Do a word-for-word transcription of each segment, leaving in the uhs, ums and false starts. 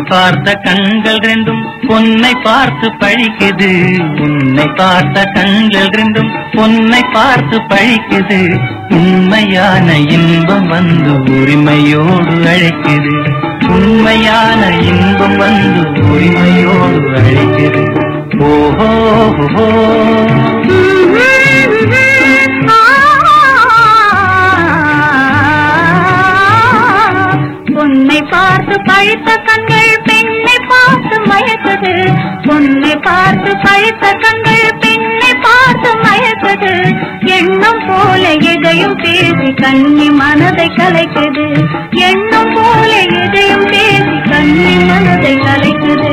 பார்த்த கண்கள் ரெண்டும் பொன்னை பார்த்து பழிக்குது. உன்னை பார்த்த கண்கள் ரெண்டும் பொன்னை பார்த்து பழிக்குது. உண்மையான இன்பம் வந்து உரிமையோடு அழைக்குது. உண்மையான இன்பம் வந்து உரிமையோடு அழைக்குது. ஓஹோ பொன்னை பார்த்து பழித்த கண்கள் பெண்ணை பார்த்து மயக்குது. பொன்னை பார்த்து பழித்த கண்கள் பெண்ணை பார்த்து மயக்குது. எண்ணம் போல எதையும் பேசி கண்ணி மனதை கலைக்குது. எண்ணம் போல எதையும் பேசி கண்ணி மனதை கலைக்குது.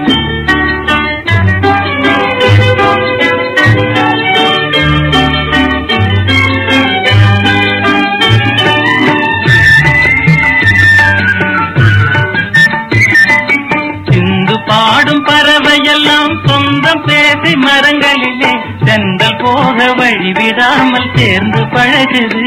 பாடும் பறவையெல்லாம் சொந்தம் பேசி மரங்களிலே செந்தல் போக வழிவிடாமல் சேர்ந்து பழகுது.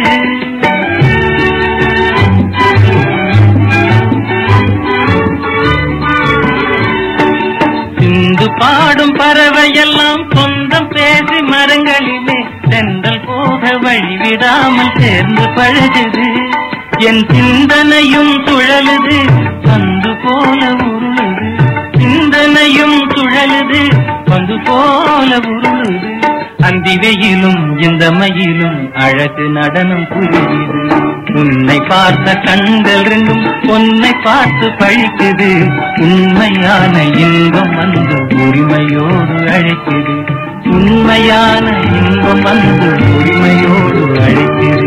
சிந்து பாடும் பறவையெல்லாம் சொந்தம் பேசி மரங்களிலே செந்தல் போக வழிவிடாமல் சேர்ந்து பழகுது. என் சிந்தனையும் சுழலுது பந்து போல உருளுது. சிந்தனையும் சுழலுது பந்து போல உருளுது. அந்தி வெயிலும் இந்த மயிலும் அழகு நடனம் புரியுது. உன்னை பார்த்த கண்கள் ரெண்டும் பொன்னை பார்த்து பழிக்குது. உண்மையான இன்பம் வந்து உரிமையோடு அழைக்குது. உண்மையான இன்பம் வந்து உரிமையோடு அழைக்குது.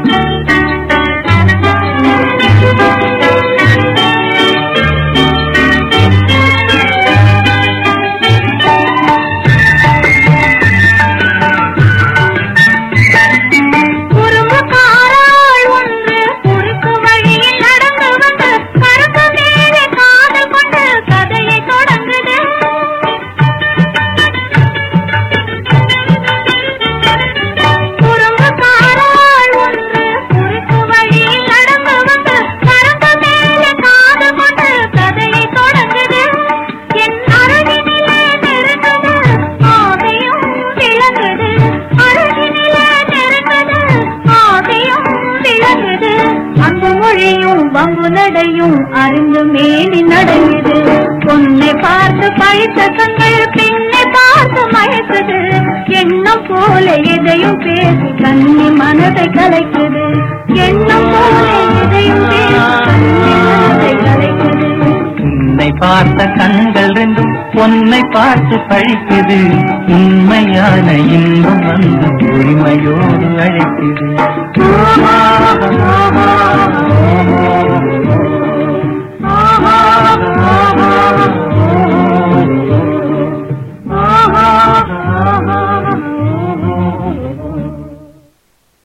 நடையும் அறிந்து மேனி நடங்குது. பொன்னை பார்த்து பழித்த கண்கள் பெண்ணை பார்த்து மயக்குது. எண்ணம் போல எதையும் பேசி கண்ணி மனதை கலைக்குது. எண்ணம் போல எதையும் பேசி கண்ணி மனதை கலைக்குது. உன்னை பார்த்த கண்கள் ரெண்டும் பொன்னை பார்த்து பழிக்குது. உண்மையான இன்பம் வந்து உரிமையோடு அழைக்குது.